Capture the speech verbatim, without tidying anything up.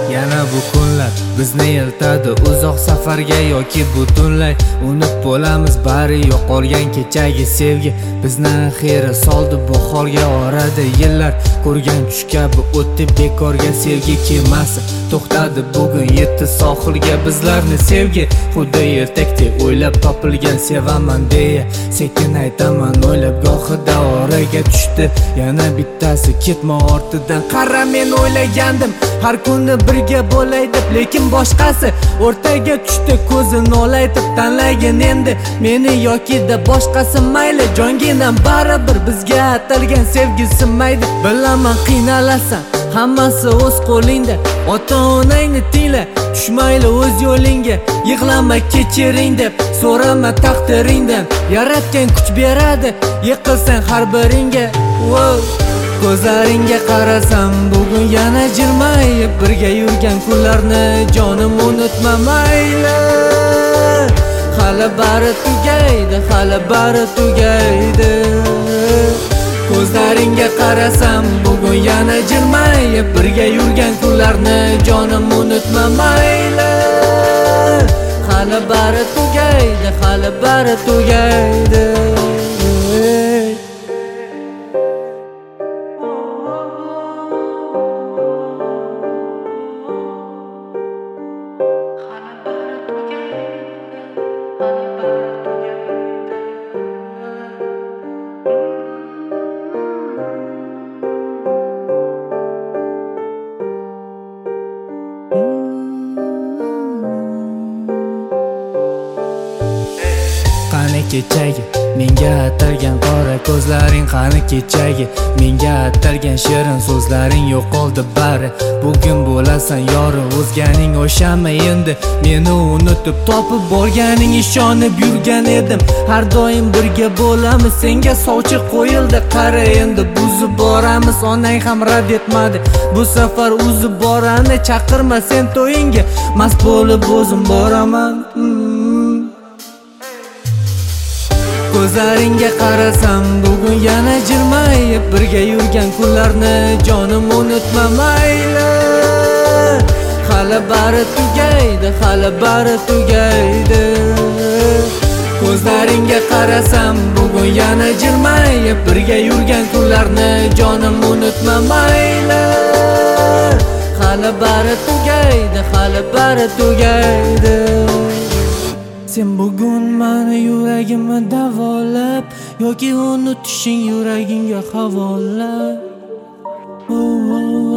Yana bu kunlar bizni eltadi uzoq safarga yoki butunlay unib bo'lamiz bari yo'qolgan kechagi sevgi bizni xira soldi bu holga orada yillar ko'rgan tush kabi o'tdi bekorga sevgi kemasi to'xtadi bugun yetdi sohilga bizlarni sevgi xuddi ertakdek o'ylab topilgan sevaman deya sekin aytaman o'ylab gohida oraga tushdi yana bittasi ketma ortidan qara men o'ylagandim har kuni birga bo'lay deb lekin boshqasi o'rtaga tushdi ko'zini olaytib tanlagin endi meni yoki da boshqasi mayli jonginam baribir bizga atalgan sevgi sinmaydi bilaman qiynalasan hammasi o'z qo'lingda ota onangni tingla tushmayli o'z yo'lingga yig'lama kechiring deb so'rama taqdiringdan yaratgan kuch beradi yiqilsang har biringga wow. Ko'zlaringga qarasam bugun yana jilmayib birga yurgan kunlarni jonim unutma mayli hali bari tugaydi hali bari tugaydi Ko'zlaringga qarasam bugun yana jilmayib birga yurgan kunlarni jonim unutma mayli hali bari tugaydi hali bari tugaydi Qani kechagi menga atalgan qora ko'zlaring qani kechagi menga atalgan shirin so'zlaring yo'qoldi bari bugun bo'lasan yorim o'zganing o'shami endi meni unutib topib borganing ishonib yurgan edim har doim birga bo'lamiz senga sovchi qo'yildi qara endi buzib boramiz onang ham rad etmadi bu safar uzib borani chaqirma sen to'yingga mast bo'lib o'zim boraman Ko'zlaringga qarasam bugun yana jilmayib birga yurgan kunlarni jonim unutma mayli hali bari tugaydi hali bari tugaydi Ko'zlaringga qarasam bugun yana jilmayib birga yurgan kunlarni jonim unutma mayli hali bari tugaydi hali bari tugaydi Sen bugun meni yuragimni davolab yoki unutishing yuragingga havola.